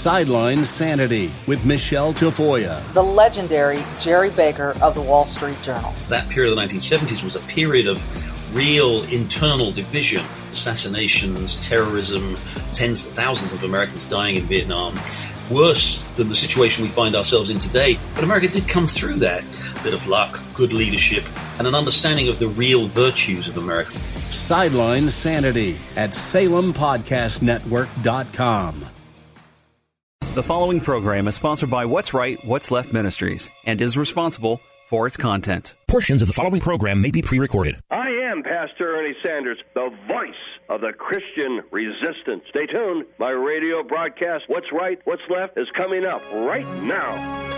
Sideline Sanity with Michelle Tafoya. The legendary Jerry Baker of the Wall Street Journal. That period of the 1970s was a period of real internal division, assassinations, terrorism, tens of thousands of Americans dying in Vietnam. Worse than the situation we find ourselves in today. But America did come through that. A bit of luck, good leadership, and an understanding of the real virtues of America. Sideline Sanity at SalemPodcastNetwork.com. The following program is sponsored by What's Right, What's Left Ministries and is responsible for its content. Portions of the following program may be pre-recorded. I am Pastor Ernie Sanders, the voice of the Christian resistance. Stay tuned. My radio broadcast, What's Right, What's Left, is coming up right now.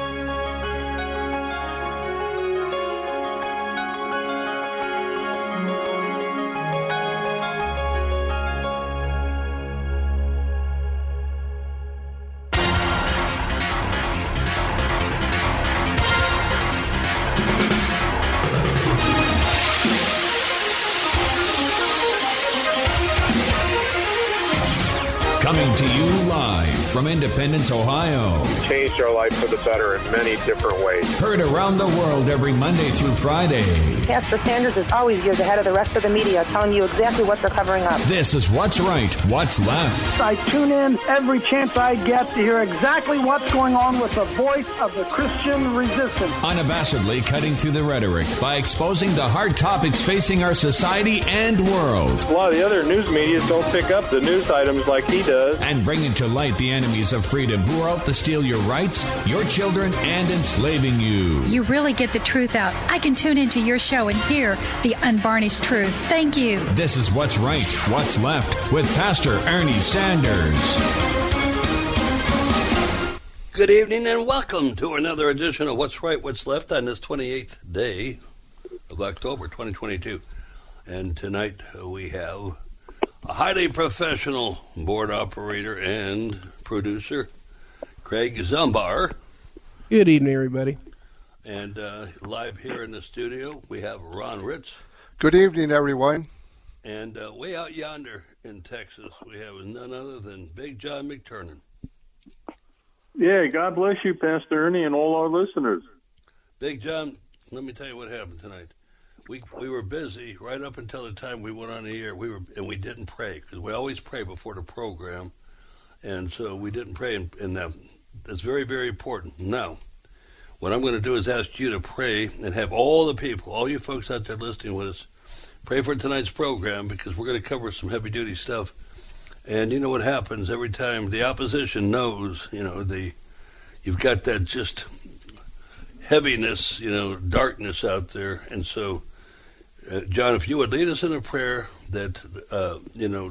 Coming to you live from Independence, Ohio. Changed our life for the better in many different ways. Heard around the world every Monday through Friday. Pastor Sanders is always years ahead of the rest of the media, telling you exactly what they're covering up. This is What's Right, What's Left. I tune in every chance I get to hear exactly what's going on with the voice of the Christian resistance. Unabashedly cutting through the rhetoric by exposing the hard topics facing our society and world. A lot of the other news media don't pick up the news items like he does. And bringing to light the enemies of freedom who are out to steal your rights, your children, and enslaving you. You really get the truth out. I can tune into your show and hear the unvarnished truth. Thank you. This is What's Right, What's Left with Pastor Ernie Sanders. Good evening and welcome to another edition of What's Right, What's Left on this 28th day of October 2022. And tonight we have a highly professional board operator and producer, Craig Zumbar. Good evening, everybody. And live here in the studio, we have Ron Ritz. Good evening, everyone. And way out yonder in Texas, we have none other than Big John McTurnan. Yeah, God bless you, Pastor Ernie, and all our listeners. Big John, let me tell you what happened tonight. We were busy right up until the time we went on the air. We didn't pray because we always pray before the program, and so we didn't pray, and that's very, very important. Now, what I'm going to do is ask you to pray and have all the people, all you folks out there listening with us, pray for tonight's program because we're going to cover some heavy-duty stuff. And you know what happens every time the opposition knows, you've got that just heaviness, darkness out there, and so. John, if you would lead us in a prayer that, the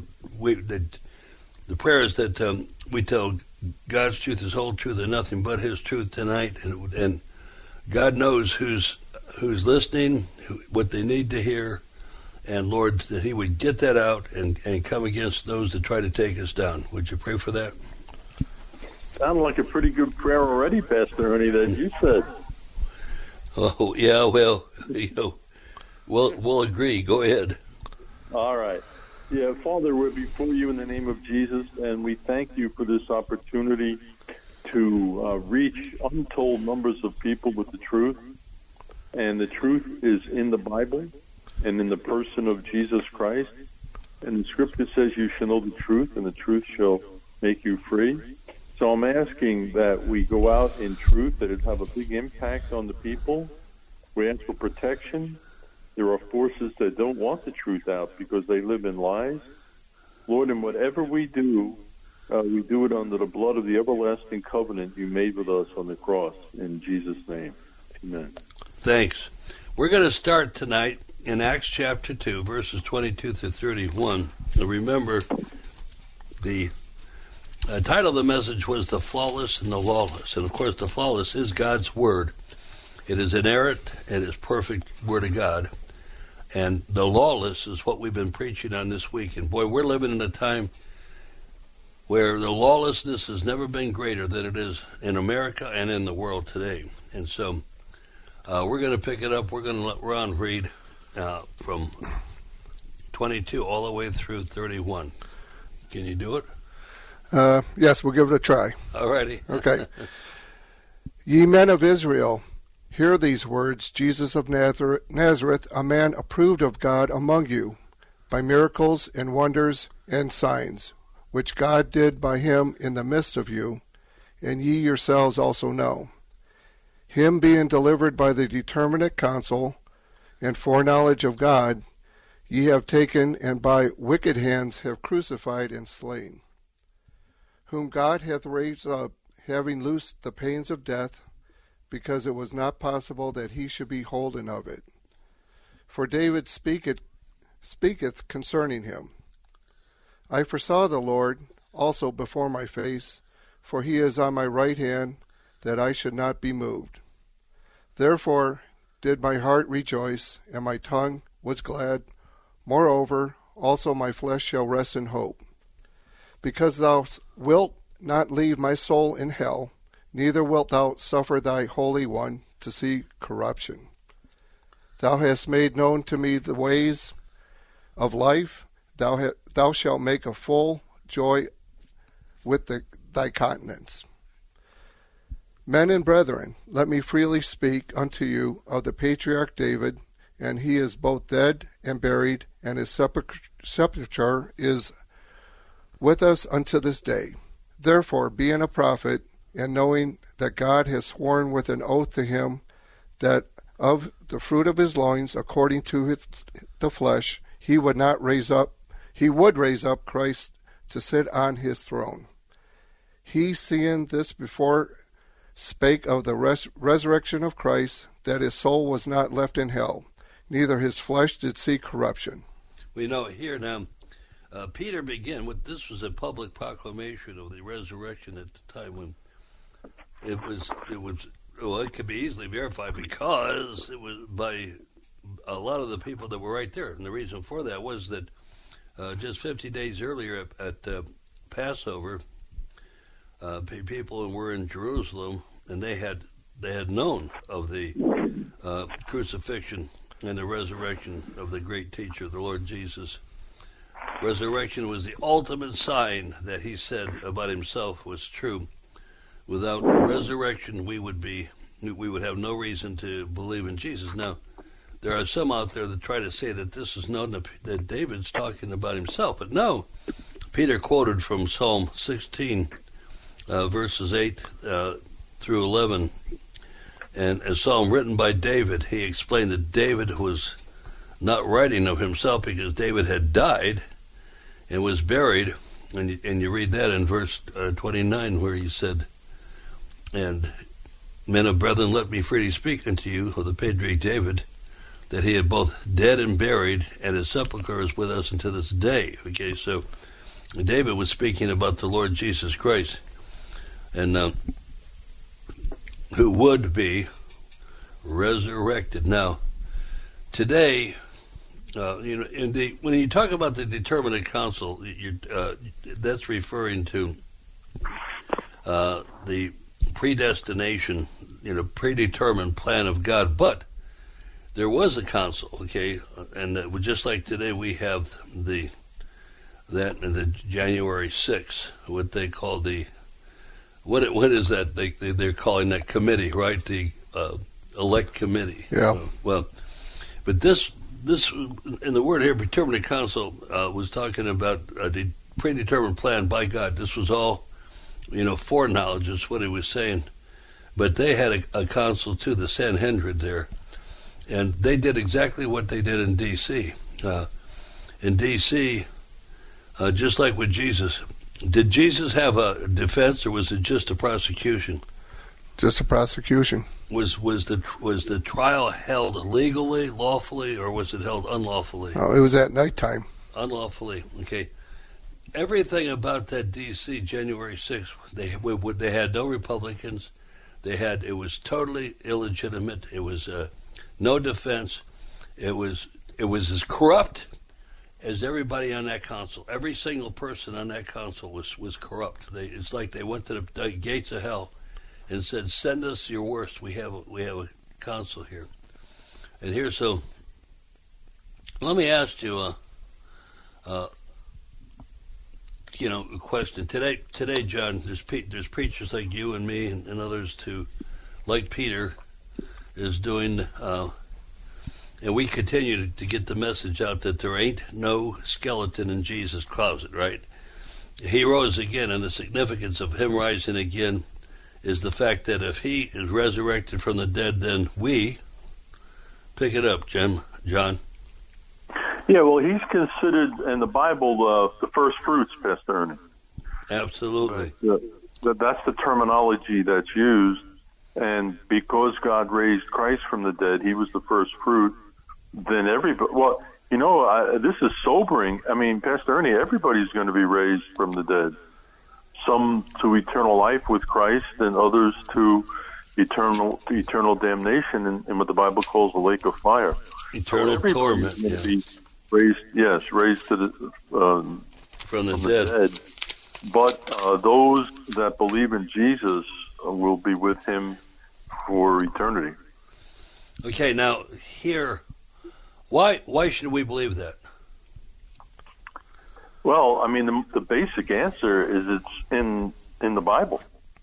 prayer is that we tell God's truth, His whole truth, and nothing but His truth tonight, and God knows who's listening, what they need to hear, and Lord, that He would get that out and come against those that try to take us down. Would you pray for that? Sounded like a pretty good prayer already, Pastor Ernie, that you said. Oh, yeah, well, We'll agree. Go ahead. All right. Yeah, Father, we're before you in the name of Jesus, and we thank you for this opportunity to reach untold numbers of people with the truth. And the truth is in the Bible and in the person of Jesus Christ. And the Scripture says you shall know the truth, and the truth shall make you free. So I'm asking that we go out in truth, that it have a big impact on the people. We ask for protection. There are forces that don't want the truth out because they live in lies. Lord, in whatever we do it under the blood of the everlasting covenant you made with us on the cross. In Jesus' name, amen. Thanks. We're going to start tonight in Acts chapter 2, verses 22 through 31. Now remember, the title of the message was The Flawless and the Lawless. And, of course, the flawless is God's Word. It is inerrant. It is perfect Word of God. And the lawless is what we've been preaching on this week. And, boy, we're living in a time where the lawlessness has never been greater than it is in America and in the world today. And so we're going to pick it up. We're going to let Ron read from 22 all the way through 31. Can you do it? Yes, we'll give it a try. All righty. Okay. Ye men of Israel, hear these words, Jesus of Nazareth, a man approved of God among you, by miracles and wonders and signs, which God did by him in the midst of you, and ye yourselves also know. Him being delivered by the determinate counsel and foreknowledge of God, ye have taken, and by wicked hands have crucified and slain, whom God hath raised up, having loosed the pains of death, because it was not possible that he should be holden of it. For David speaketh concerning him, I foresaw the Lord also before my face, for he is on my right hand, that I should not be moved. Therefore did my heart rejoice, and my tongue was glad. Moreover, also my flesh shall rest in hope. Because thou wilt not leave my soul in hell, neither wilt thou suffer thy Holy One to see corruption. Thou hast made known to me the ways of life. Thou shalt make a full joy with thy countenance. Men and brethren, let me freely speak unto you of the patriarch David, and he is both dead and buried, and his sepulchre is with us unto this day. Therefore, being a prophet, and knowing that God has sworn with an oath to him that of the fruit of his loins, according to the flesh, he would raise up Christ to sit on his throne. He, seeing this before, spake of the resurrection of Christ, that his soul was not left in hell, neither his flesh did see corruption. We know here now, Peter began with, this was a public proclamation of the resurrection at the time when it could be easily verified, because it was by a lot of the people that were right there. And the reason for that was that just 50 days earlier at Passover, people were in Jerusalem, and they had known of the crucifixion and the resurrection of the great teacher, the Lord Jesus. Resurrection was the ultimate sign that he said about himself was true. Without resurrection, we would have no reason to believe in Jesus. Now, there are some out there that try to say that this is known that David's talking about himself, but no. Peter quoted from Psalm 16, verses 8 through 11, and a psalm written by David. He explained that David was not writing of himself because David had died and was buried, and you read that in verse 29, where he said, and men of brethren, let me freely speak unto you of the patriarch David, that he had both dead and buried, and his sepulchre is with us unto this day. Okay, so David was speaking about the Lord Jesus Christ, and who would be resurrected. Now, today, when you talk about the determinate counsel, that's referring to the predestination, predetermined plan of God. But there was a council, okay, and just like today we have the January 6th, what they call what is that? They're calling that committee, right? The elect committee. Yeah. But this in the word here, determinate counsel, was talking about a predetermined plan by God. This was all, foreknowledge is what he was saying. But they had a council too, the Sanhedrin there, and they did exactly what they did in D.C. In D.C., just like with Jesus, did Jesus have a defense, or was it just a prosecution? Just a prosecution. Was the trial held legally, lawfully, or was it held unlawfully? Oh, it was at nighttime. Unlawfully. Okay. Everything about that D.C. January 6th, they had no Republicans. It was totally illegitimate. It was no defense. It was as corrupt as everybody on that council. Every single person on that council was corrupt. It's like they went to the gates of hell and said, "Send us your worst. We have a council here." And here, so let me ask you: question today, John. There's preachers like you and me and others like Peter, is doing, and we continue to get the message out that there ain't no skeleton in Jesus' closet, right? He rose again, and the significance of him rising again is the fact that if he is resurrected from the dead, then we pick it up, John. Yeah, well, he's considered in the Bible the first fruits, Pastor Ernie. Absolutely. That's the terminology that's used. And because God raised Christ from the dead, he was the first fruit. Then everybody, this is sobering. I mean, Pastor Ernie, everybody's going to be raised from the dead. Some to eternal life with Christ, and others to eternal damnation in what the Bible calls the lake of fire. Eternal torment. Yeah. Be raised to the from the dead. But those that believe in Jesus will be with him for eternity. Okay, now here, why should we believe that? Well, I mean, the basic answer is it's in the Bible.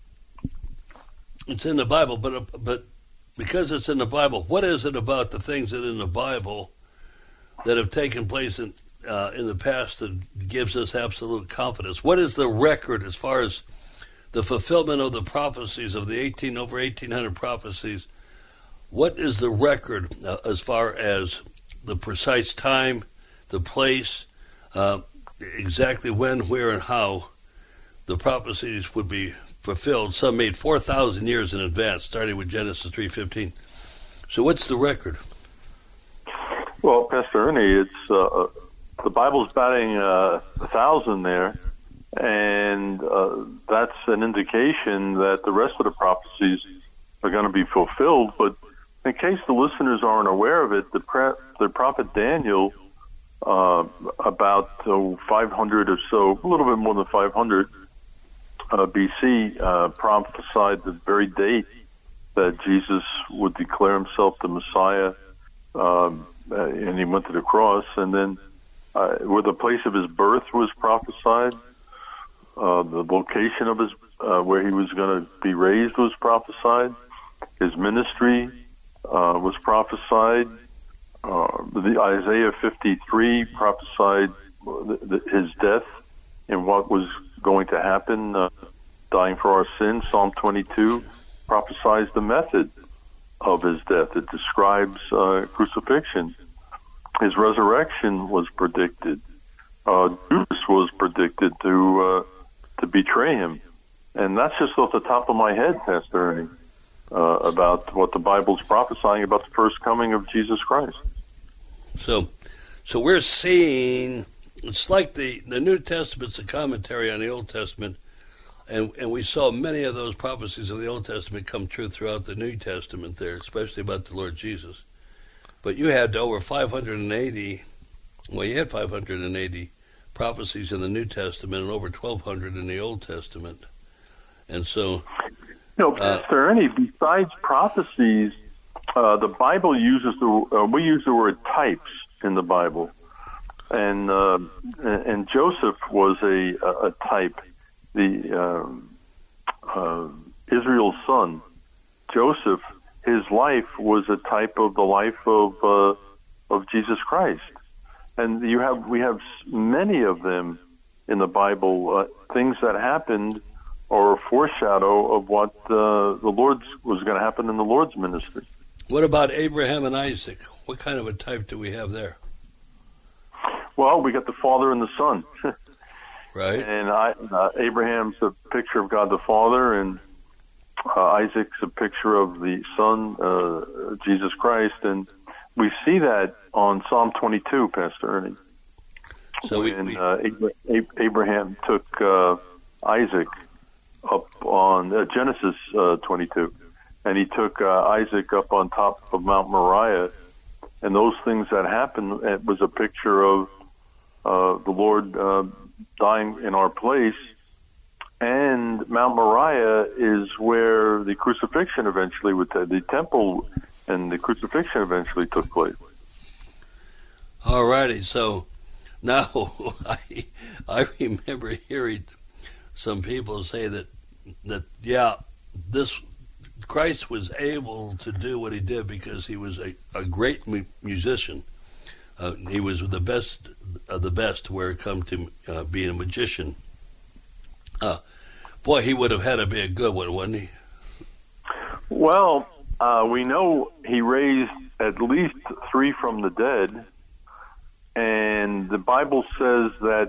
It's in the Bible, but because it's in the Bible, what is it about the things that are in the Bible that have taken place in the past that gives us absolute confidence? What is the record as far as the fulfillment of the prophecies of the over 1,800 prophecies? What is the record as far as the precise time, the place, exactly when, where, and how the prophecies would be fulfilled? Some made 4,000 years in advance, starting with Genesis 3:15. So what's the record? Well, Pastor Ernie, it's the Bible's batting 1,000 there, and that's an indication that the rest of the prophecies are going to be fulfilled. But in case the listeners aren't aware of it, the prophet Daniel, about 500 or so, a little bit more than 500 BC, prophesied the very date that Jesus would declare himself the Messiah, and he went to the cross. And then where the place of his birth was prophesied, the location of his where he was going to be raised was prophesied. His ministry was prophesied. The Isaiah 53 prophesied his death and what was going to happen, dying for our sins. Psalm 22 prophesies the method of his death. It describes crucifixion. His resurrection was predicted. Judas was predicted to betray him. And that's just off the top of my head, Pastor Ernie, about what the Bible's prophesying about the first coming of Jesus Christ. So we're seeing, it's like the New Testament's a commentary on the Old Testament, and we saw many of those prophecies of the Old Testament come true throughout the New Testament there, especially about the Lord Jesus. But you had over 580, well, you had 580 prophecies in the New Testament and over 1,200 in the Old Testament. And so... Pastor Ernie, besides prophecies, the Bible uses we use the word types in the Bible, and Joseph was a type, Israel's son. Joseph, his life was a type of the life of Jesus Christ, and we have many of them in the Bible, things that happened or a foreshadow of what the Lord's was going to happen in the Lord's ministry. What about Abraham and Isaac? What kind of a type do we have there? Well, we got the Father and the Son. Right. And Abraham's a picture of God the Father, and Isaac's a picture of the Son, Jesus Christ. And we see that on Psalm 22, Pastor Ernie. So Abraham took Isaac up on Genesis 22, and he took Isaac up on top of Mount Moriah, and those things that happened, it was a picture of the Lord dying in our place. And Mount Moriah is where the crucifixion eventually the temple and the crucifixion eventually took place. All righty, so Now, I remember hearing some people say that this Christ was able to do what he did because he was a great musician. He was the best of the best where it comes to being a magician. Boy, he would have had to be a good one, wouldn't he? Well, we know he raised at least 3 from the dead, and the Bible says that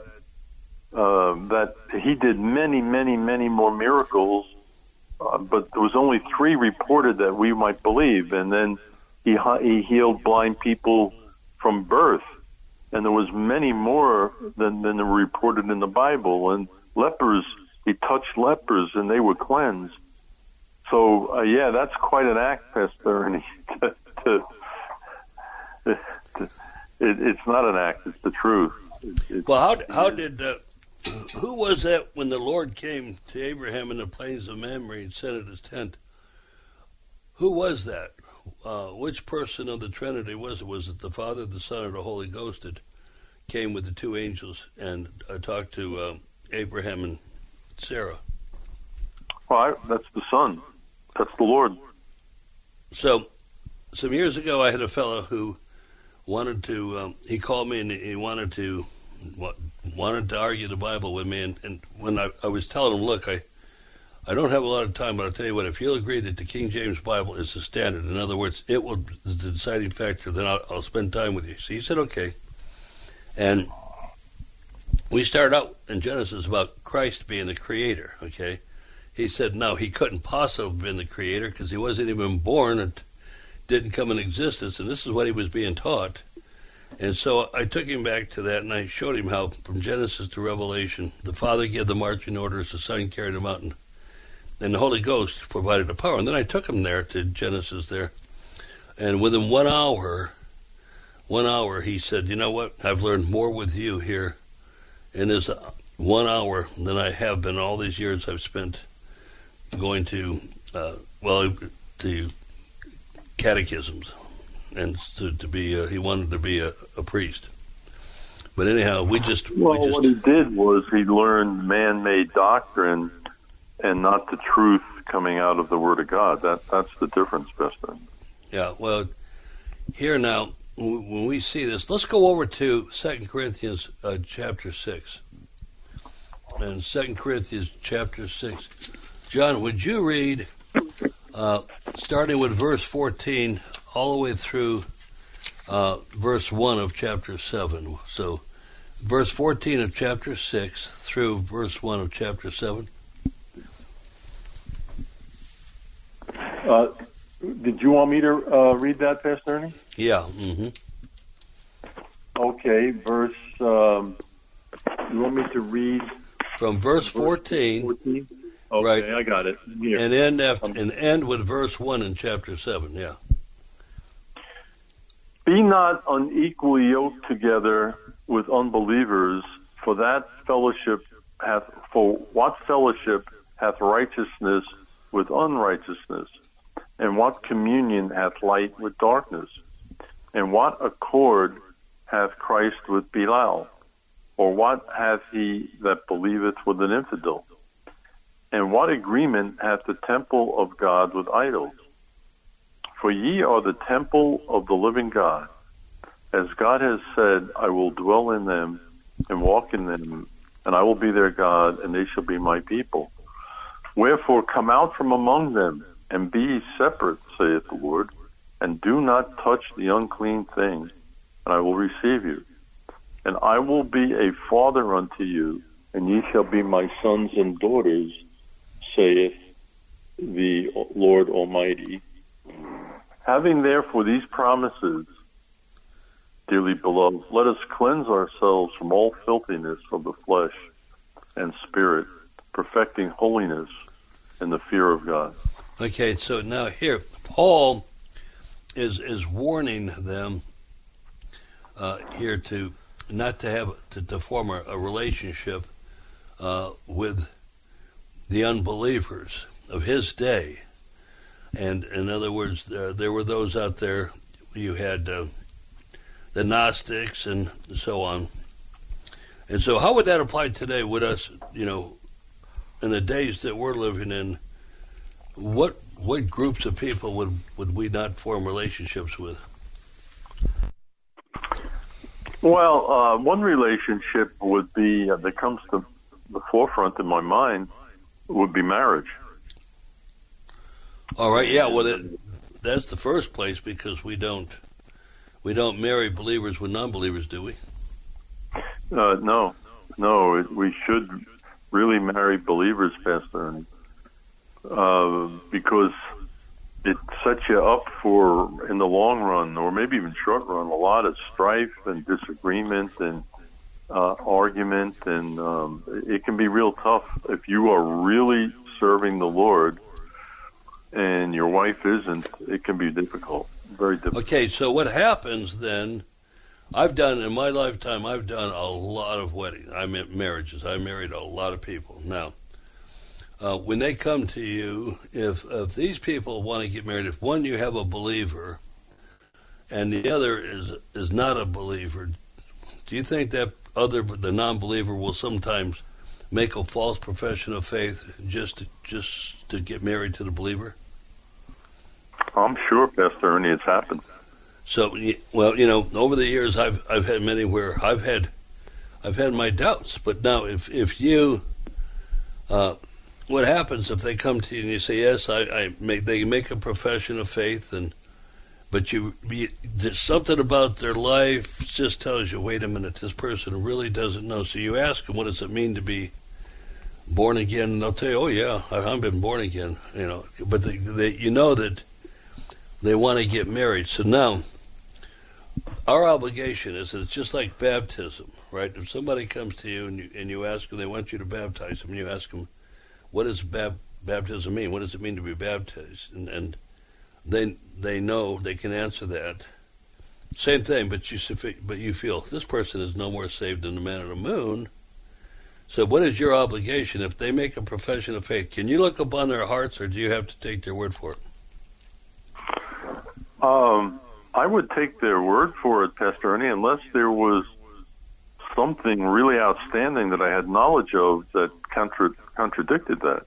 he did many, many, many more miracles, but there was only 3 reported that we might believe, and then he healed blind people from birth, and there was many more than are reported in the Bible, and lepers, he touched lepers and they were cleansed. So, that's quite an act, Pastor Ernie. It's not an act, it's the truth. Well, how did, who was that when the Lord came to Abraham in the plains of Mamre and set at his tent? Who was that? Which person of the Trinity was it? Was it the Father, the Son, or the Holy Ghost that came with the 2 angels and talked to Abraham and Sarah? Well, that's the Son. That's the Lord. So, some years ago, I had a fellow who wanted to. He called me and he wanted to argue the Bible with me. And when I was telling him, look, I don't have a lot of time, but I'll tell you what. If you'll agree that the King James Bible is the standard, in other words, it will be the deciding factor, then I'll spend time with you. So he said, okay. And we started out in Genesis about Christ being the creator, okay? He said, no, he couldn't possibly have been the creator because he wasn't even born and didn't come in existence, and this is what he was being taught. And so I took him back to that, and I showed him how from Genesis to Revelation, the Father gave the marching orders, the Son carried them out, and the Holy Ghost provided the power. And then I took him there to Genesis there, and within 1 hour, he said, you know what, I've learned more with you here in this 1 hour than I have been all these years I've spent going to catechisms, and to be he wanted to be a priest. But anyhow, what he did was he learned man-made doctrine and not the truth coming out of the Word of God. That's the difference, Pastor. Yeah, well, here now, when we see this, let's go over to 2 Corinthians chapter 6. And 2 Corinthians chapter 6. John, would you read, starting with verse 14, all the way through verse 1 of chapter 7? So, verse 14 of chapter 6 through verse 1 of chapter 7. Did you want me to read that, Pastor Ernie? Yeah. Mm-hmm. Okay, verse. You want me to read from verse 14? Okay, right. I got it. Here. And end with verse 1 in chapter 7. Yeah. Be not unequally yoked together with unbelievers, for what fellowship hath righteousness with unrighteousness? And what communion hath light with darkness? And what accord hath Christ with Belial? Or what hath he that believeth with an infidel? And what agreement hath the temple of God with idols? For ye are the temple of the living God. As God has said, I will dwell in them and walk in them, and I will be their God, and they shall be my people. Wherefore come out from among them, and be ye separate, saith the Lord, and do not touch the unclean thing, and I will receive you. And I will be a father unto you, and ye shall be my sons and daughters, saith the Lord Almighty. Having therefore these promises, dearly beloved, let us cleanse ourselves from all filthiness of the flesh and spirit, perfecting holiness in the fear of God. Okay, so now here, Paul is warning them here to not to have to form a relationship with the unbelievers of his day. And in other words, there were those out there. You had the Gnostics and so on, And so how would that apply today with us, in the days that we're living in? What groups of people would we not form relationships with? Well, one relationship would be, that comes to the forefront in my mind, would be marriage. All right, yeah, well, that's the first place, because we don't marry believers with non-believers, do we? No. We should really marry believers, Pastor Ernie, because it sets you up for, in the long run, or maybe even short run, a lot of strife and disagreement and argument, and it can be real tough if you are really serving the Lord and your wife isn't. It can be difficult, very difficult. Okay, so what happens then? In my lifetime, I've done a lot of weddings. I meant marriages. I married a lot of people. Now, when they come to you, if these people want to get married, if one, you have a believer and the other is not a believer, do you think that the non-believer will sometimes make a false profession of faith just to get married to the believer? I'm sure, Pastor Ernie, it's happened. So, well, over the years, I've had many where I've had my doubts. But now, if you, what happens if they come to you and you say, yes, they make a profession of faith, but there's something about their life just tells you, wait a minute, this person really doesn't know. So you ask them, what does it mean to be born again? And they'll tell you, oh yeah, I've been born again, But that they want to get married. So now, our obligation is that it's just like baptism, right? If somebody comes to you and you ask them, they want you to baptize them, and you ask them, what does baptism mean? What does it mean to be baptized? And they know, they can answer that. Same thing, but you feel this person is no more saved than the man on the moon. So what is your obligation if they make a profession of faith? Can you look upon their hearts, or do you have to take their word for it? I would take their word for it, Pastor Ernie, unless there was something really outstanding that I had knowledge of that contradicted that.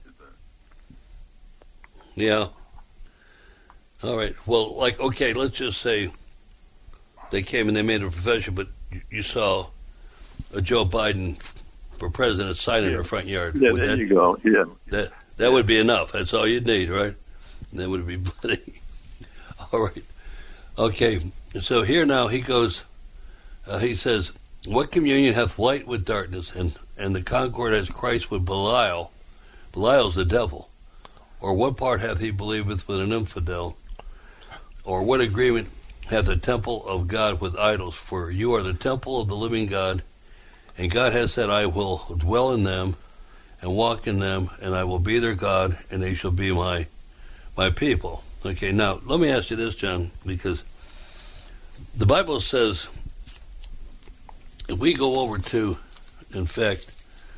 Yeah. All right. Well, let's just say they came and they made a profession, but you saw a Joe Biden for president sign in her front yard. Yeah, there you go. Yeah. That would be enough. That's all you'd need, right? That would be plenty. All right. Okay. So here now he goes, he says, what communion hath light with darkness, and the concord has Christ with Belial? Belial's the devil. Or what part hath he believeth with an infidel? Or what agreement hath the temple of God with idols? For you are the temple of the living God, and God has said, I will dwell in them and walk in them, and I will be their God, and they shall be my people. Okay, now let me ask you this, John, because the Bible says, if we go over to, in fact,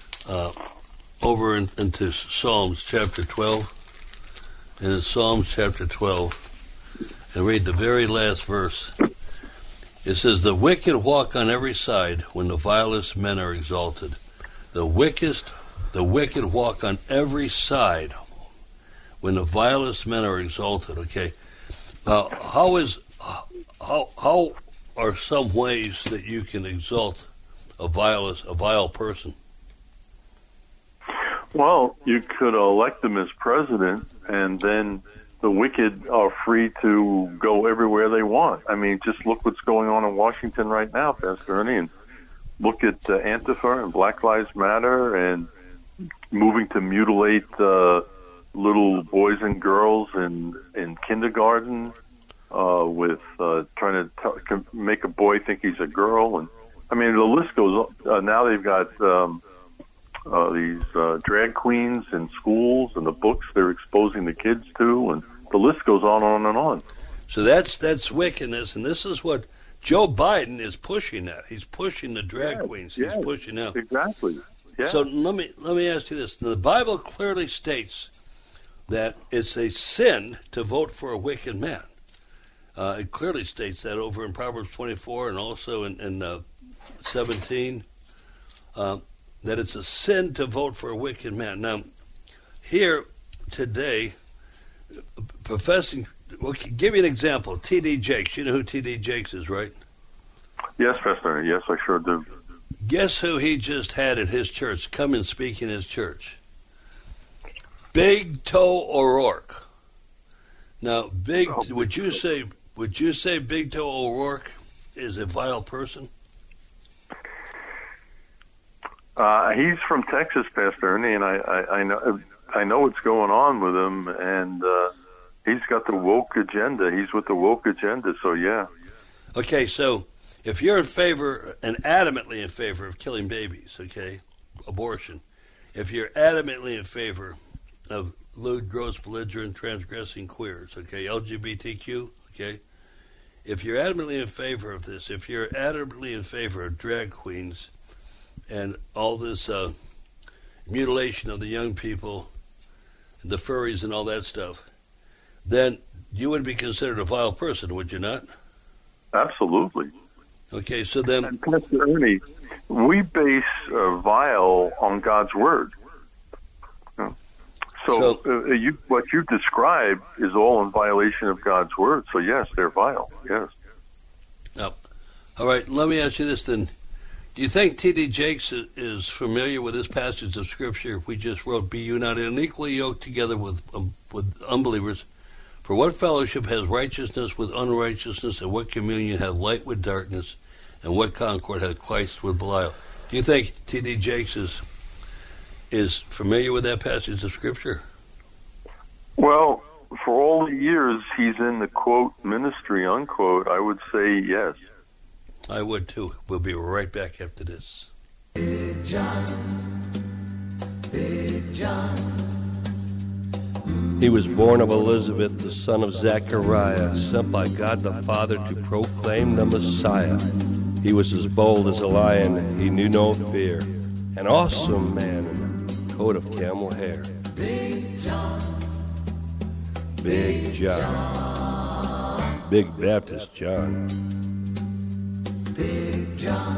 into Psalms chapter 12, and in Psalms chapter 12, and read the very last verse, it says, the wicked walk on every side when the vilest men are exalted. The wicked walk on every side when the vilest men are exalted. Okay, how are some ways that you can exalt a vile person? Well, you could elect him as president, and then the wicked are free to go everywhere they want. I mean, just look what's going on in Washington right now, Pastor Ernie, and look at Antifa and Black Lives Matter and moving to mutilate little boys and girls in kindergarten with trying to make a boy think he's a girl. And I mean, the list goes on. Now they've got these drag queens in schools and the books they're exposing the kids to, and the list goes on and on. So that's wickedness, and this is what Joe Biden is pushing at. He's pushing the drag queens. He's pushing out. Exactly. Yeah. So let me ask you this. The Bible clearly states that it's a sin to vote for a wicked man. It clearly states that over in Proverbs 24 and also in 17. that it's a sin to vote for a wicked man. Now, here today, professing, well, give you an example. T.D. Jakes. You know who T.D. Jakes is, right? Yes, Pastor. Yes, I sure do. Guess who he just had at his church come and speak in his church? Big Toe O'Rourke. Now, would you say Big Toe O'Rourke is a vile person? He's from Texas, Pastor Ernie, and I know what's going on with him, and he's got the woke agenda. He's with the woke agenda, so yeah. Okay, so if you're in favor and adamantly in favor of killing babies, okay, abortion, if you're adamantly in favor of lewd, gross, belligerent, transgressing queers, okay, LGBTQ, okay, if you're adamantly in favor of this, if you're adamantly in favor of drag queens and all this mutilation of the young people, the furries and all that stuff, then you would be considered a vile person, would you not? Absolutely. Okay, so then... And Pastor Ernie, we base vile on God's Word. So what you described is all in violation of God's Word. So yes, they're vile, yes. Oh. All right, let me ask you this then. Do you think T.D. Jakes is familiar with this passage of Scripture we just wrote, "Be you not unequally yoked together with unbelievers? For what fellowship has righteousness with unrighteousness, and what communion hath light with darkness, and what concord hath Christ with Belial?" Do you think T.D. Jakes is familiar with that passage of Scripture? Well, for all the years he's in the, quote, ministry, unquote, I would say yes. I would too. We'll be right back after this. Big John, Big John. He was born of Elizabeth, the son of Zechariah, sent by God the Father to proclaim the Messiah. He was as bold as a lion, he knew no fear, an awesome man in a coat of camel hair. Big John, Big John, Big Baptist John. Big John.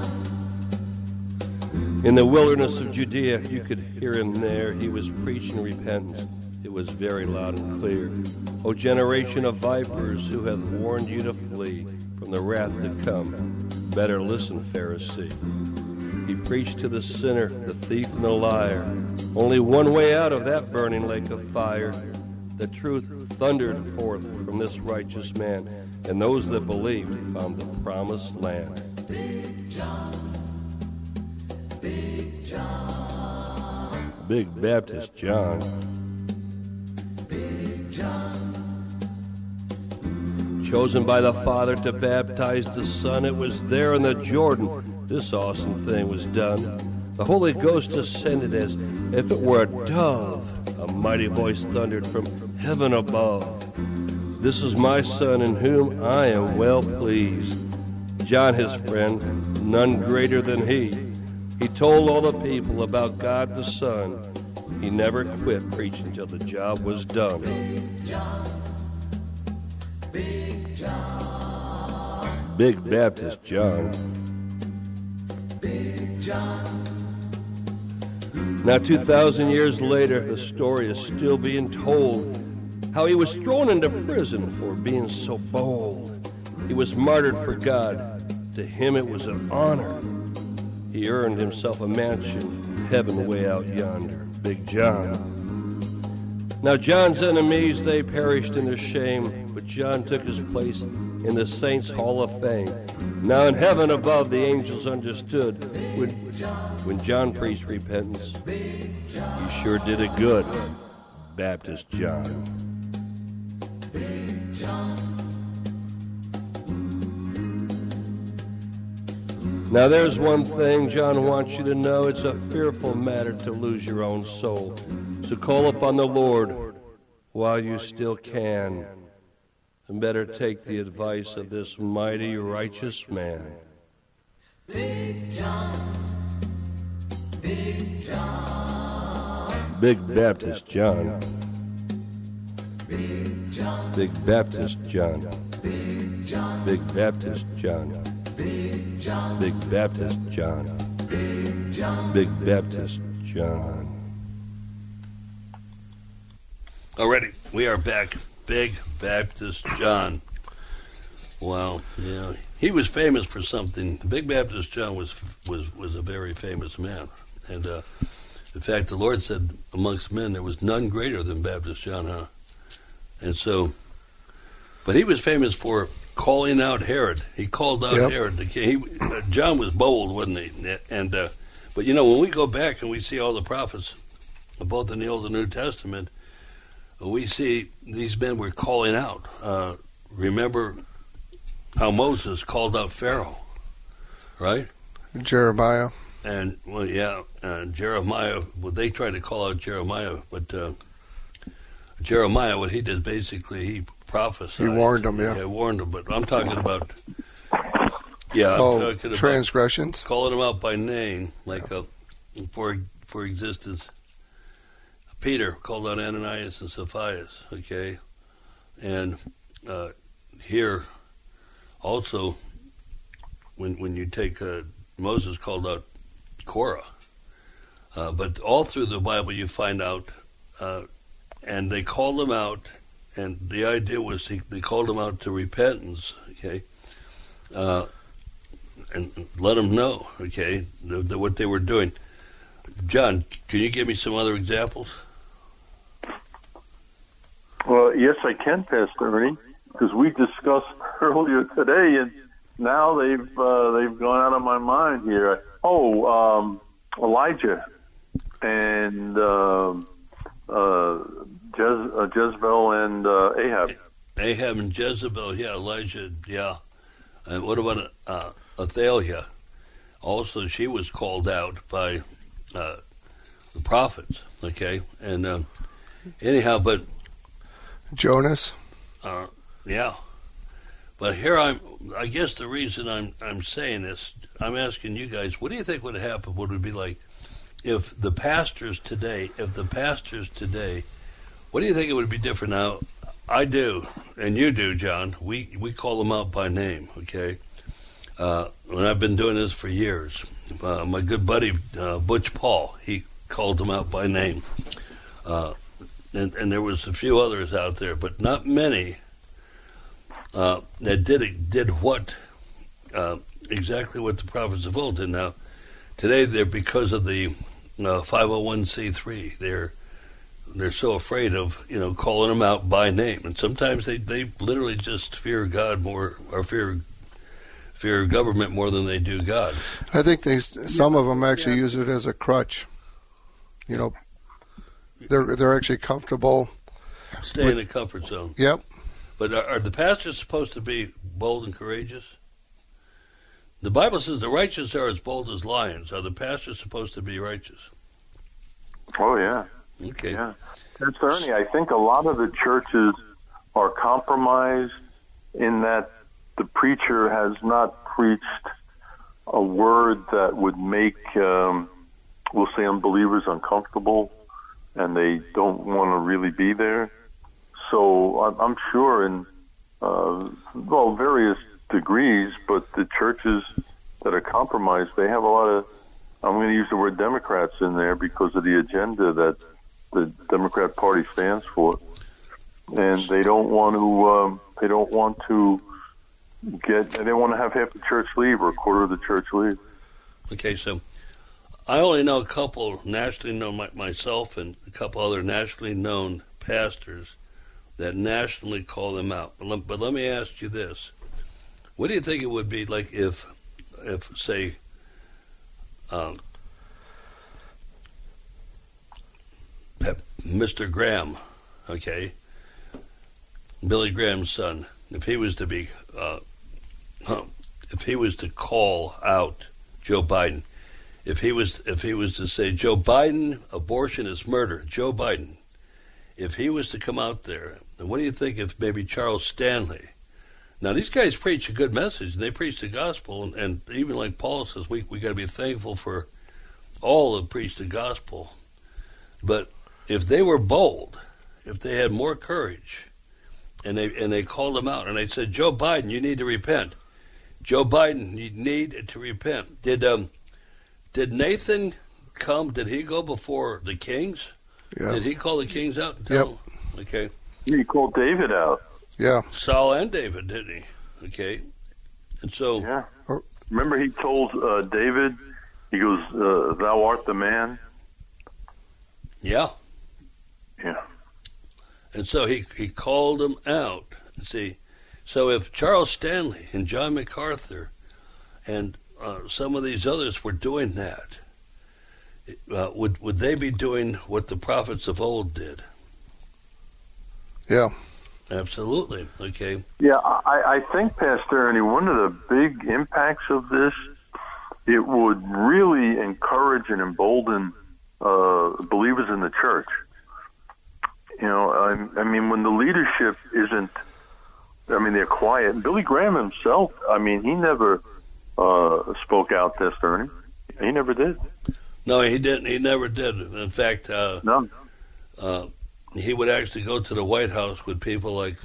In the wilderness of Judea, you could hear him there. He was preaching repentance. It was very loud and clear. O generation of vipers, who hath warned you to flee from the wrath to come, better listen, Pharisee. He preached to the sinner, the thief, and the liar. Only one way out of that burning lake of fire. The truth thundered forth from this righteous man, and those that believed found the promised land. Big John, Big John, Big Baptist John. Big John. Chosen by the Father to baptize the Son, it was there in the Jordan this awesome thing was done. The Holy Ghost descended as if it were a dove. A mighty voice thundered from heaven above. This is my Son in whom I am well pleased. John, his friend, none greater than he. He told all the people about God the Son. He never quit preaching till the job was done. Big John, Big John, Big Baptist John. Big John. Now 2,000 years later, the story is still being told. How he was thrown into prison for being so bold. He was martyred for God. To him it was an honor. He earned himself a mansion in heaven way out yonder. Big John. Now John's enemies, they perished in their shame, but John took his place in the Saints' Hall of Fame. Now in heaven above, the angels understood when John preached repentance. He sure did it good, Baptist John. Big John. Now there's one thing John wants you to know. It's a fearful matter to lose your own soul. So call upon the Lord while you still can. And better take the advice of this mighty righteous man. Big John, Big John, Big Baptist John, Big John, Big Baptist John, Big John, Big Baptist John, Big John, Big Baptist John, Big Big Baptist John. Already, we are back. Big Baptist John. Wow, yeah, he was famous for something. Big Baptist John was a very famous man, and in fact, the Lord said, amongst men there was none greater than Baptist John, huh? And so, but he was famous for calling out Herod. He called out Herod the king. John was bold, wasn't he? And but you know, when we go back and we see all the prophets, both in the Old and New Testament, we see these men were calling out. Remember how Moses called out Pharaoh, right? Jeremiah. And, well, yeah, Jeremiah, well, they tried to call out Jeremiah, but Jeremiah, what he did, basically, he prophesied. He warned them, Yeah, warned them, but I'm talking about, I'm talking about transgressions. Calling them out by name, like for existence. Peter called out Ananias and Sapphira, okay? And here, also, when you take Moses called out Korah, but all through the Bible you find out, and they called them out, and the idea was they called them out to repentance, okay, and let them know, okay, what they were doing. John, can you give me some other examples? Well, yes, I can, Pastor Ernie, because we discussed earlier today, and now they've gone out of my mind here. Elijah and Jezebel and Ahab. Ahab and Jezebel, yeah. Elijah, yeah. And what about Athaliah? Also, she was called out by the prophets, okay? And anyhow, but Jonas. Yeah. But here I guess the reason I'm saying this, I'm asking you guys, what do you think would happen? What would it be like if the pastors today, what do you think it would be different now? I do, and you do, John. We call them out by name, okay? And I've been doing this for years. My good buddy, Butch Paul, he called them out by name. And there was a few others out there, but not many that did what exactly what the prophets of old did. Now, today they're, because of the 501c3, they're so afraid of calling them out by name, and sometimes they literally just fear God more, or fear government more than they do God. I think some of them actually use it as a crutch. They're actually comfortable. Stay in the comfort zone. Yep. But are the pastors supposed to be bold and courageous? The Bible says the righteous are as bold as lions. Are the pastors supposed to be righteous? Oh, yeah. Okay. Yeah. That's Ernie. I think a lot of the churches are compromised in that the preacher has not preached a word that would make, we'll say, unbelievers uncomfortable, and they don't want to really be there. So I'm sure in, various degrees, but the churches that are compromised, they have a lot of, I'm going to use the word Democrats in there because of the agenda that the Democrat Party stands for. And they don't want to, they want to have half the church leave or a quarter of the church leave. Okay, so I only know a couple nationally known, myself and a couple other nationally known pastors that nationally call them out. But let me ask you this. What do you think it would be like if say, Mr. Graham, okay, Billy Graham's son, if he was to be, if he was to call out Joe Biden, if he was to say, Joe Biden, abortion is murder, Joe Biden, if he was to come out there, and what do you think if maybe Charles Stanley? Now, these guys preach a good message, and they preach the gospel, and even like Paul says, we got to be thankful for all that preach the gospel. But if they were bold, if they had more courage, and they called him out, and they said, Joe Biden, you need to repent. Joe Biden, you need to repent. Did Did Nathan come? Did he go before the kings? Yeah. Did he call the kings out? And tell them? Okay. He called David out. Yeah. Saul and David, didn't he? Okay. And so. Yeah. Remember, he told David, he goes, "Thou art the man." Yeah. Yeah. And so he called them out. See, so if Charles Stanley and John MacArthur and some of these others were doing that, would they be doing what the prophets of old did? Yeah. Absolutely. Okay. Yeah, I think, Pastor Ernie, one of the big impacts of this, it would really encourage and embolden believers in the church. You know, I mean, when the leadership isn't, I mean, they're quiet. Billy Graham himself, I mean, he never spoke out, Pastor Ernie. He never did. No, he didn't. He never did. In fact, no. He would actually go to the White House with people like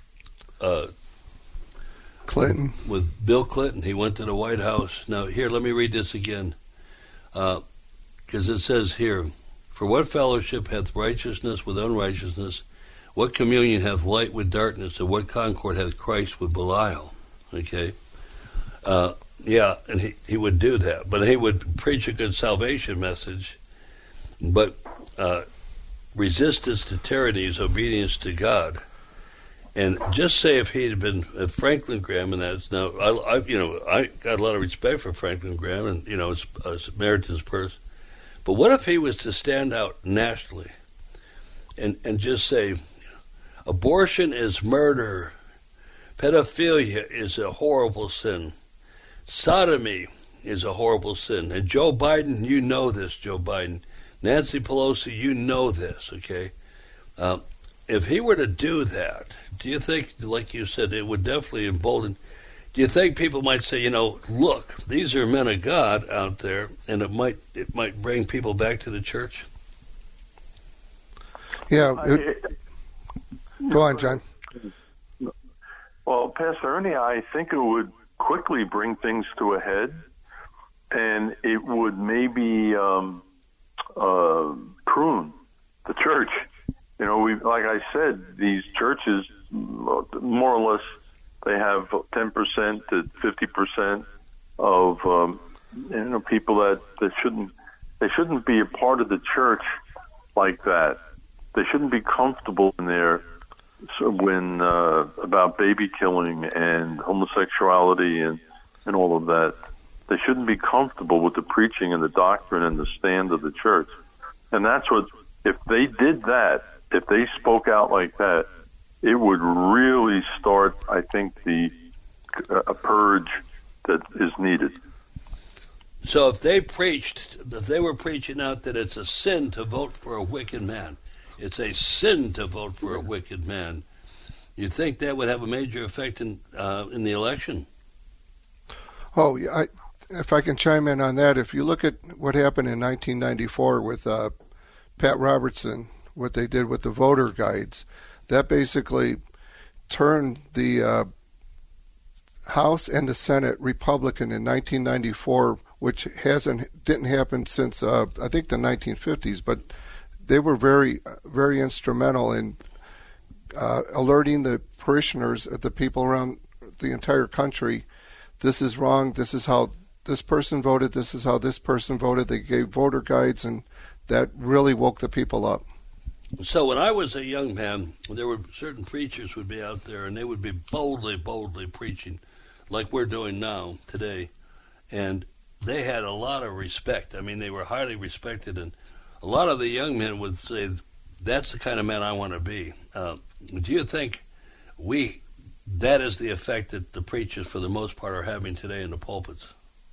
Clinton. With Bill Clinton. He went to the White House. Now, here, let me read this again. Because it says here, "For what fellowship hath righteousness with unrighteousness? What communion hath light with darkness? And what concord hath Christ with Belial?" Okay. Yeah, and he would do that. But he would preach a good salvation message. But resistance to tyranny is obedience to God. And just say if he had been Franklin Graham, and that's now, I got a lot of respect for Franklin Graham, and Samaritan's Purse. But what if he was to stand out nationally and just say, abortion is murder, pedophilia is a horrible sin, sodomy is a horrible sin, and Joe Biden, you know this, Joe Biden, Nancy Pelosi, you know this, okay? If he were to do that, do you think, like you said, it would definitely embolden? Do you think people might say, look, these are men of God out there, and it might bring people back to the church? Yeah. Go on, John. Well, Pastor Ernie, I think it would quickly bring things to a head, and it would maybe prune the church. Like I said, these churches, more or less, they have 10% to 50% of people that shouldn't be a part of the church like that. They shouldn't be comfortable in there when about baby killing and homosexuality and all of that. They shouldn't be comfortable with the preaching and the doctrine and the stand of the church. And that's what, if they did that, if they spoke out like that, it would really start, I think, a purge that is needed. So if they were preaching out that it's a sin to vote for a wicked man, it's a sin to vote for a wicked man, you think that would have a major effect in the election? Oh, yeah. If I can chime in on that, if you look at what happened in 1994 with Pat Robertson, what they did with the voter guides, that basically turned the House and the Senate Republican in 1994, which didn't happen since I think the 1950s, but they were very, very instrumental in alerting the parishioners, the people around the entire country, this is wrong, this is how this person voted, this is how this person voted. They gave voter guides, and that really woke the people up. So when I was a young man, there were certain preachers would be out there, and they would be boldly preaching like we're doing now, today. And they had a lot of respect. I mean, they were highly respected, and a lot of the young men would say, that's the kind of man I want to be. Do you think that is the effect that the preachers, for the most part, are having today in the pulpits?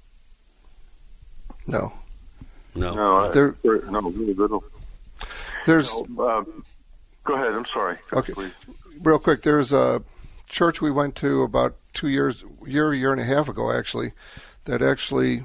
No. No, really little. There's. Go ahead. I'm sorry. Okay. Please. Real quick, there's a church we went to about 2 years, year and a half ago, actually, that actually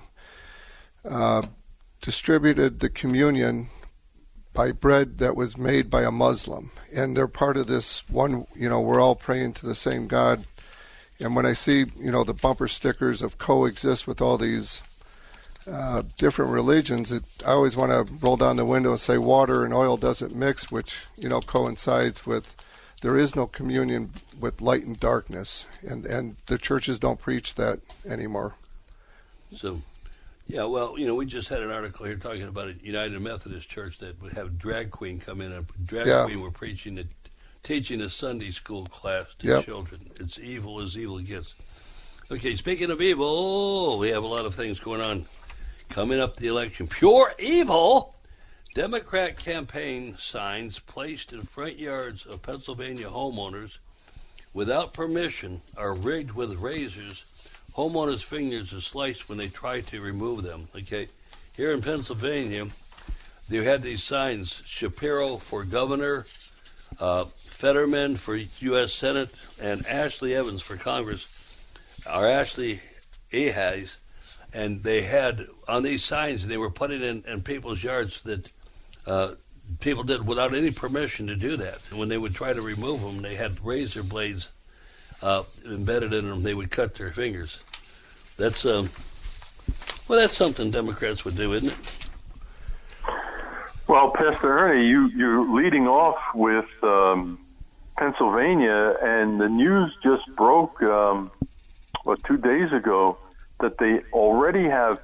distributed the communion by bread that was made by a Muslim. And they're part of this one, we're all praying to the same God. And when I see, the bumper stickers of coexist with all these different religions, I always want to roll down the window and say water and oil doesn't mix, which coincides with there is no communion with light and darkness, and the churches don't preach that anymore. So, yeah, well, we just had an article here talking about a United Methodist Church that would have drag queen come in. A drag queen were teaching a Sunday school class to children. It's evil as evil gets. Okay, speaking of evil, we have a lot of things going on coming up the election. Pure evil! Democrat campaign signs placed in front yards of Pennsylvania homeowners without permission are rigged with razors. Homeowners' fingers are sliced when they try to remove them. Okay, here in Pennsylvania, they had these signs: Shapiro for governor, Fetterman for U.S. Senate, and Ashley Evans for Congress, or Ashley Ahaz. And they had on these signs, and they were putting in people's yards that people did without any permission to do that. And when they would try to remove them, they had razor blades embedded in them. They would cut their fingers. That's that's something Democrats would do, isn't it? Well, Pastor Ernie, you're leading off with Pennsylvania, and the news just broke 2 days ago that they already have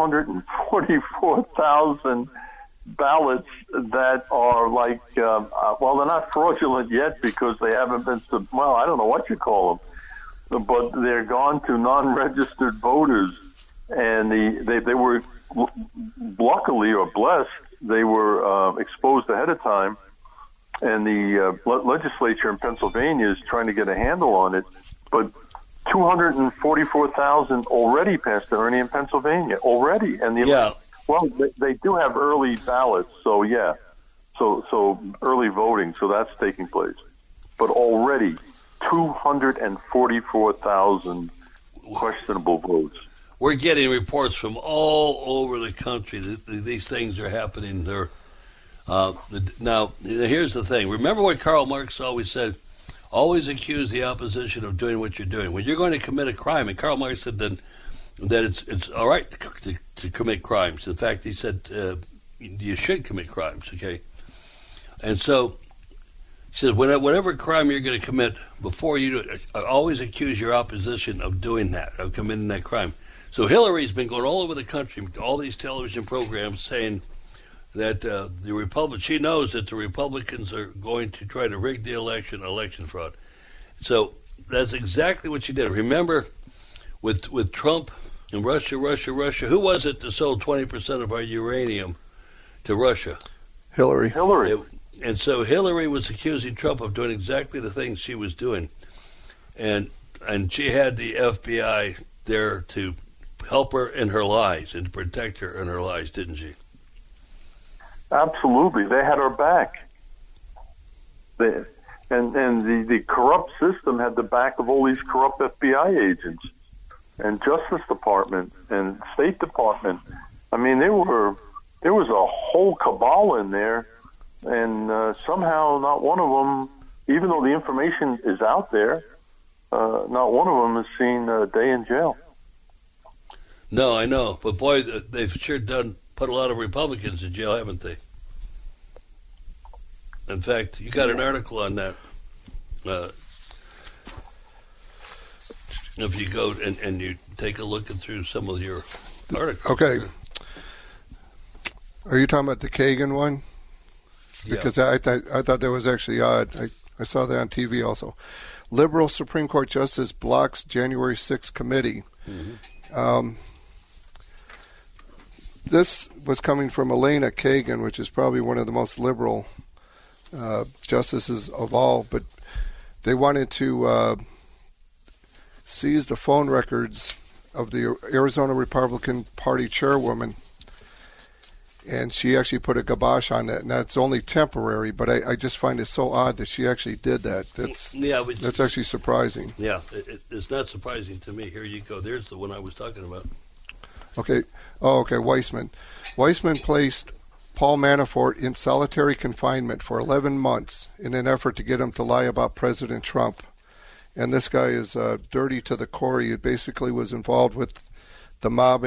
244,000 ballots that are they're not fraudulent yet because they haven't been, I don't know what you call them, but they're gone to non-registered voters, and they were, luckily or blessed, they were exposed ahead of time, and the legislature in Pennsylvania is trying to get a handle on it, but 244,000 already, Pastor Ernie, in Pennsylvania, already. And they do have early ballots, so early voting, so that's taking place. But already 244,000 questionable votes. We're getting reports from all over the country that these things are happening. Now, here's the thing. Remember what Karl Marx always said? Always accuse the opposition of doing what you're doing. When you're going to commit a crime, and Karl Marx said that it's all right to commit crimes. In fact, he said you should commit crimes, okay? And so he said whatever crime you're going to commit, before you do it, always accuse your opposition of doing that, of committing that crime. So Hillary's been going all over the country, all these television programs saying that she knows that the Republicans are going to try to rig the election fraud. So that's exactly what she did. Remember, with Trump and Russia, who was it that sold 20% of our uranium to Russia? Hillary. And so Hillary was accusing Trump of doing exactly the things she was doing. And she had the FBI there to help her in her lies and to protect her in her lies, didn't she? Absolutely. They had her back. And the corrupt system had the back of all these corrupt FBI agents and Justice Department and State Department. I mean, there was a whole cabal in there, and somehow not one of them, even though the information is out there, not one of them has seen a day in jail. No, I know. But boy, they've sure put a lot of Republicans in jail, haven't they? In fact, you got an article on that. If you go and you take a look through some of your articles. Okay. Are you talking about the Kagan one? Because I thought that was actually odd. I saw that on TV also. Liberal Supreme Court Justice blocks January 6th committee. Mm-hmm. This was coming from Elena Kagan, which is probably one of the most liberal justices of all, but they wanted to seize the phone records of the Arizona Republican Party chairwoman, and she actually put a kibosh on that. And that's only temporary, but I just find it so odd that she actually did that. That's actually surprising. Yeah, it's not surprising to me. Here you go. There's the one I was talking about. Okay. Weissman. Weissman placed Paul Manafort in solitary confinement for 11 months in an effort to get him to lie about President Trump. And this guy is dirty to the core. He basically was involved with the mob in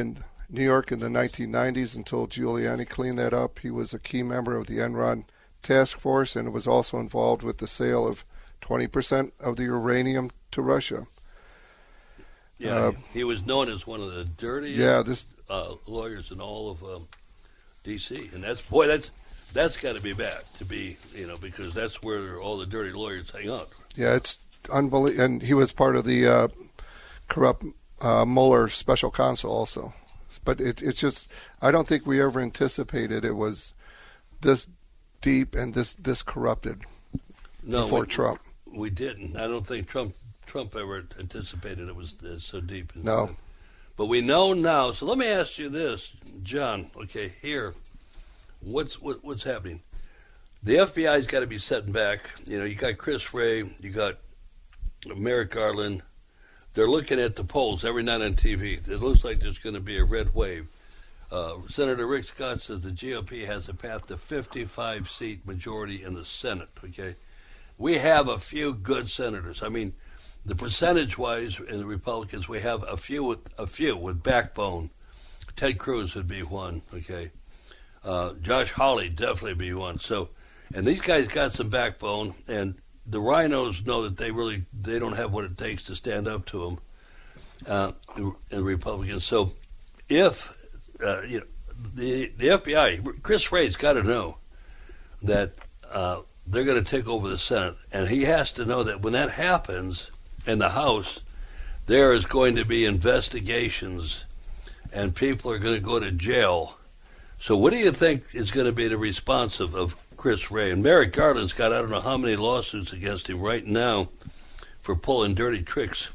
New York in the 1990s until Giuliani cleaned that up. He was a key member of the Enron task force and was also involved with the sale of 20% of the uranium to Russia. Yeah, he was known as one of the dirtiest lawyers in all of D.C. And that's got to be bad to be, because that's where all the dirty lawyers hang out. Yeah, it's unbelievable. And he was part of the corrupt Mueller special counsel also. But it's just, I don't think we ever anticipated it was this deep and this corrupted before Trump. We didn't. I don't think Trump ever anticipated it was so deep. No. But we know now. So let me ask you this, John. Okay, here, what's happening? The FBI's got to be setting back. You got Chris Wray, you got Merrick Garland. They're looking at the polls every night on TV. It looks like there's going to be a red wave. Senator Rick Scott says the GOP has a path to 55-seat majority in the Senate. Okay, we have a few good senators. I mean, the percentage-wise in the Republicans, we have a few with backbone. Ted Cruz would be one. Okay, Josh Hawley definitely be one. So, and these guys got some backbone, and the rhinos know that they don't have what it takes to stand up to them, the Republicans. So, if the FBI, Chris Wray's got to know that they're going to take over the Senate, and he has to know that when that happens in the House, there is going to be investigations, and people are going to go to jail. So, what do you think is going to be the response of Chris Wray? And Merrick Garland's got I don't know how many lawsuits against him right now for pulling dirty tricks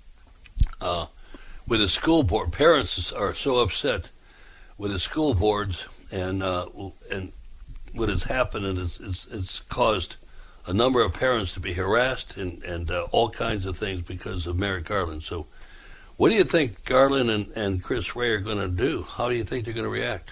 with the school board. Parents are so upset with the school boards, and what has happened is it's caused a number of parents to be harassed and all kinds of things because of Merrick Garland. So, what do you think Garland and Chris Wray are going to do? How do you think they're going to react?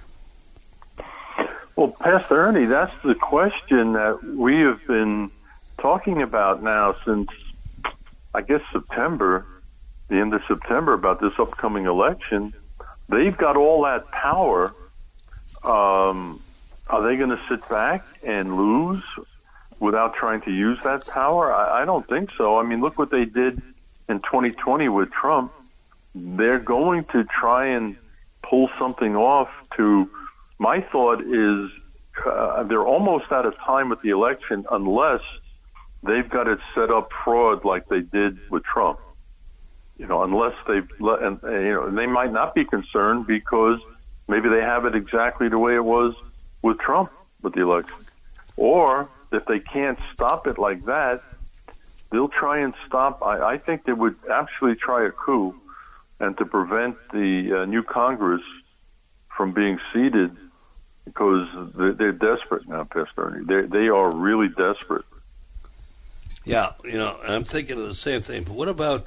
Well, Pastor Ernie, that's the question that we have been talking about now since, I guess, September, the end of September, about this upcoming election. They've got all that power. Are they going to sit back and lose without trying to use that power? I don't think so. I mean, look what they did in 2020 with Trump. They're going to try and pull something off to... My thought is they're almost out of time with the election unless they've got it set up fraud like they did with Trump. Unless they've and they might not be concerned because maybe they have it exactly the way it was with Trump with the election. Or if they can't stop it like that, they'll try and stop. I think they would actually try a coup and to prevent the new Congress from being seated. Because they're desperate now, Pastor Ernie. They are really desperate. Yeah, and I'm thinking of the same thing. But what about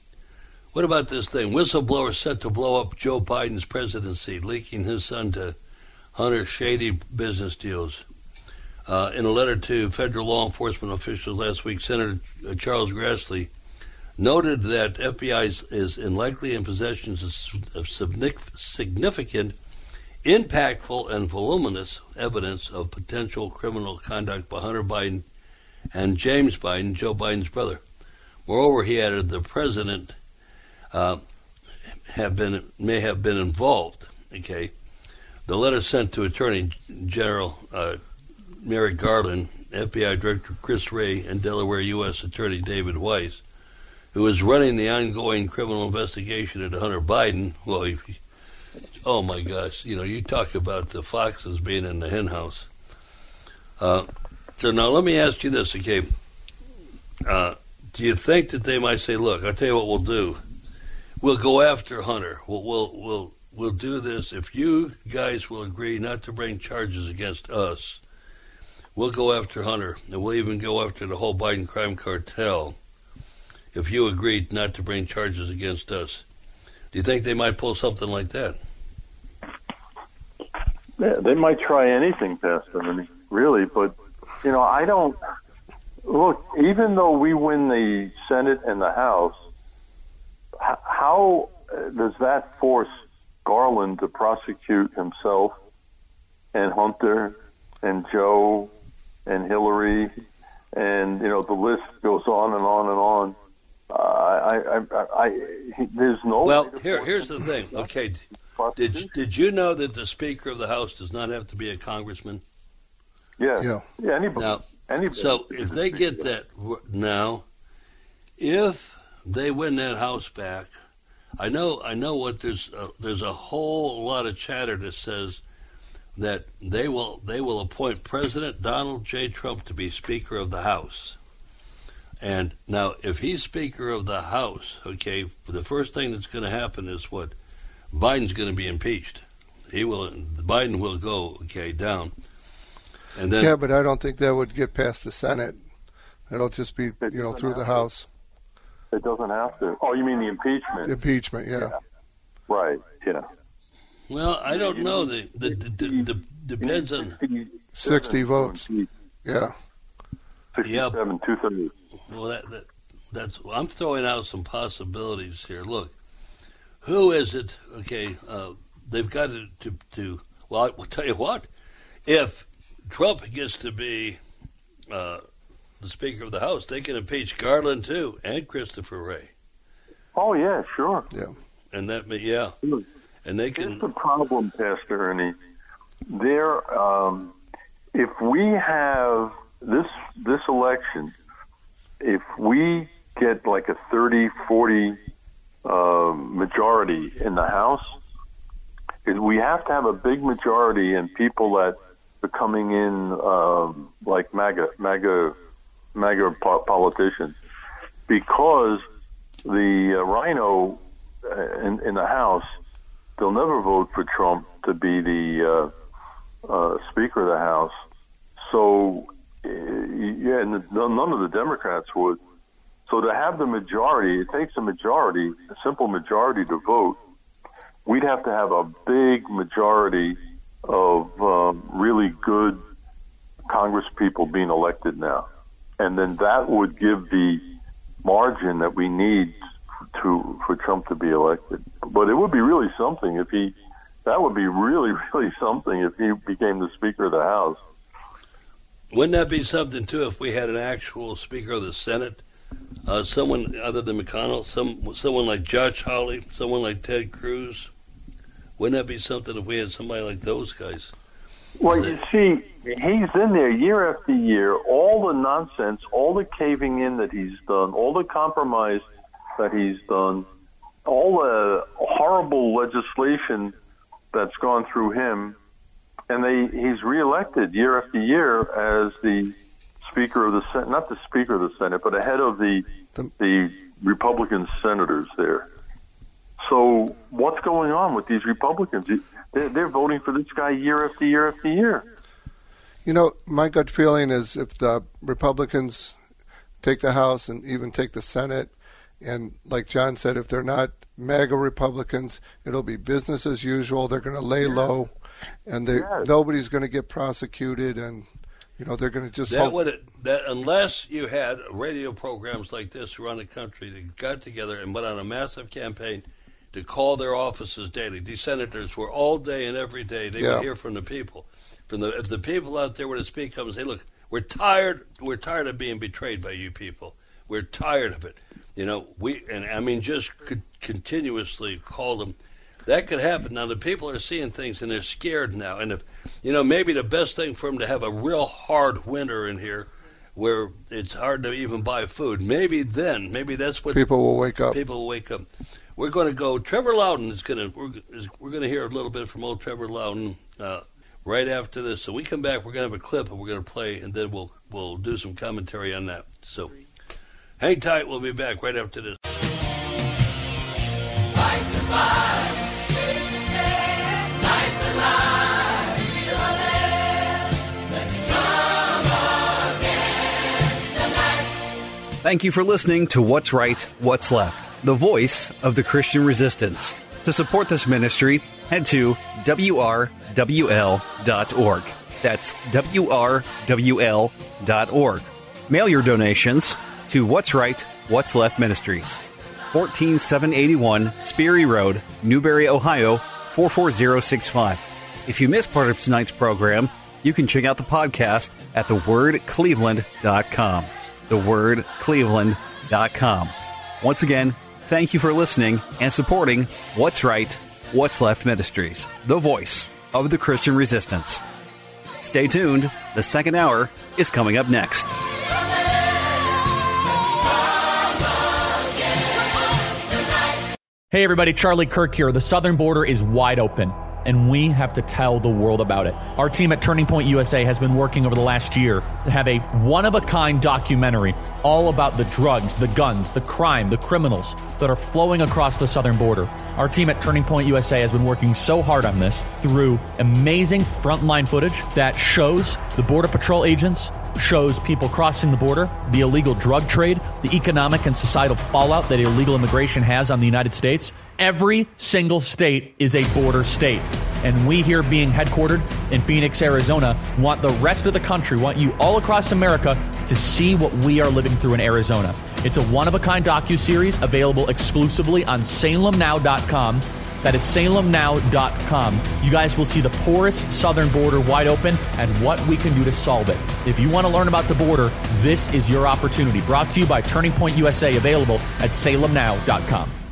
this thing? Whistleblower set to blow up Joe Biden's presidency, leaking his son to Hunter's shady business deals. In a letter to federal law enforcement officials last week, Senator Charles Grassley noted that FBI is likely in possession of significant, impactful, and voluminous evidence of potential criminal conduct by Hunter Biden and James Biden, Joe Biden's brother. Moreover, he added the president may have been involved. Okay, the letter sent to Attorney General Merrick Garland, FBI Director Chris Wray, and Delaware U.S. Attorney David Weiss, who is running the ongoing criminal investigation into Hunter Biden. Well, oh my gosh, you talk about the foxes being in the hen house. So now let me ask you this, okay? Do you think that they might say, look, I'll tell you what we'll do. We'll go after Hunter. We'll do this if you guys will agree not to bring charges against us. We'll go after Hunter, and we'll even go after the whole Biden crime cartel if you agreed not to bring charges against us. Do you think they might pull something like that? Yeah, they might try anything, Pastor, really. But, I don't... Look, even though we win the Senate and the House, how does that force Garland to prosecute himself and Hunter and Joe and Hillary, and the list goes on and on and on. There's no. Well, here's the thing. Okay, did you know that the Speaker of the House does not have to be a congressman? Yeah. Anybody. Anybody. So if they get that now, if they win that House back, I know what there's a whole lot of chatter that says that they will appoint President Donald J. Trump to be Speaker of the House. And now, if he's Speaker of the House, okay, the first thing that's going to happen is what? Biden's going to be impeached. Biden will go, down. And then, yeah, but I don't think that would get past the Senate. It'll just be, through the House. It doesn't have to. Oh, you mean the impeachment? Impeachment, yeah. Right, yeah. Well, I don't know. The depends on 60 votes. Yeah. 67, 230. Well, that's. I'm throwing out some possibilities here. Look, who is it? Okay, they've got to. Well, I'll tell you what. If Trump gets to be the Speaker of the House, they can impeach Garland too, and Christopher Wray. Oh yeah, sure. Yeah. And that, yeah. And they can. Here's the problem, Pastor Ernie. If we have this election, if we get like a 30-40 majority in the House, we have to have a big majority in people that are coming in like MAGA politicians, because the Rhino in the House, they'll never vote for Trump to be the Speaker of the House. So, and none of the Democrats would. So to have the majority, it takes a simple majority to vote. We'd have to have a big majority of really good Congress people being elected now. And then that would give the margin that we need for Trump to be elected. But it would be really something if that would be really, really something if he became the Speaker of the House. Wouldn't that be something, too, if we had an actual Speaker of the Senate? Someone other than McConnell, someone like Josh Hawley, someone like Ted Cruz? Wouldn't that be something if we had somebody like those guys? Well, you see, he's in there year after year, all the nonsense, all the caving in that he's done, all the compromise that he's done, all the horrible legislation that's gone through him, and he's reelected year after year as the Speaker of the Senate, not the Speaker of the Senate, but ahead of the Republican senators there. So what's going on with these Republicans? They're voting for this guy year after year after year. My gut feeling is if the Republicans take the House and even take the Senate, and like John said, if they're not MAGA Republicans, it'll be business as usual. They're going to lay low, and nobody's going to get prosecuted, and they're going to just unless you had radio programs like this around the country that got together and went on a massive campaign to call their offices daily. These senators were all day and every day. They would hear from the people. If the people out there were to speak up and say, "Look, we're tired of being betrayed by you people. We're tired of it." Just continuously call them. That could happen. Now, the people are seeing things, and they're scared now. And, maybe the best thing for them to have a real hard winter in here where it's hard to even buy food. Maybe that's what... People will wake up. People will wake up. We're going to go... Trevor Loudon is going to... We're going to hear a little bit from old Trevor Loudon right after this. So we come back, we're going to have a clip, and we're going to play, and then we'll do some commentary on that. So hang tight. We'll be back right after this. Fight the fight. Thank you for listening to What's Right, What's Left, the voice of the Christian resistance. To support this ministry, head to WRWL.org. That's WRWL.org. Mail your donations to What's Right, What's Left Ministries, 14781 Sperry Road, Newberry, Ohio, 888-440-65. If you missed part of tonight's program, you can check out the podcast at thewordcleveland.com. thewordcleveland.com. Once again, thank you for listening and supporting What's Right, What's Left Ministries, the voice of the Christian resistance. Stay tuned. The second hour is coming up next. Hey everybody, Charlie Kirk here. The southern border is wide open, and we have to tell the world about it. Our team at Turning Point USA has been working over the last year to have a one-of-a-kind documentary all about the drugs, the guns, the crime, the criminals that are flowing across the southern border. Our team at Turning Point USA has been working so hard on this through amazing frontline footage that shows the Border Patrol agents, shows people crossing the border, the illegal drug trade, the economic and societal fallout that illegal immigration has on the United States. Every single state is a border state. And we here being headquartered in Phoenix, Arizona, want the rest of the country, want you all across America to see what we are living through in Arizona. It's a one-of-a-kind docuseries available exclusively on SalemNow.com. That is SalemNow.com. You guys will see the porous southern border wide open and what we can do to solve it. If you want to learn about the border, this is your opportunity. Brought to you by Turning Point USA, available at SalemNow.com.